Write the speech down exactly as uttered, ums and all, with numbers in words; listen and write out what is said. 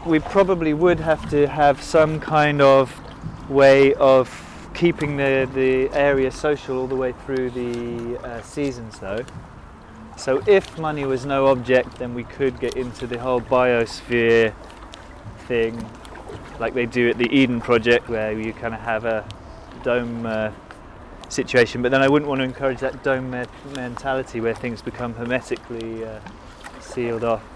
we probably would have to have some kind of way of keeping the, the area social all the way through the uh, seasons though. So if money was no object, then we could get into the whole biosphere thing, like they do at the Eden Project, where you kind of have a dome uh, situation. But then I wouldn't want to encourage that dome me- mentality where things become hermetically uh, sealed off.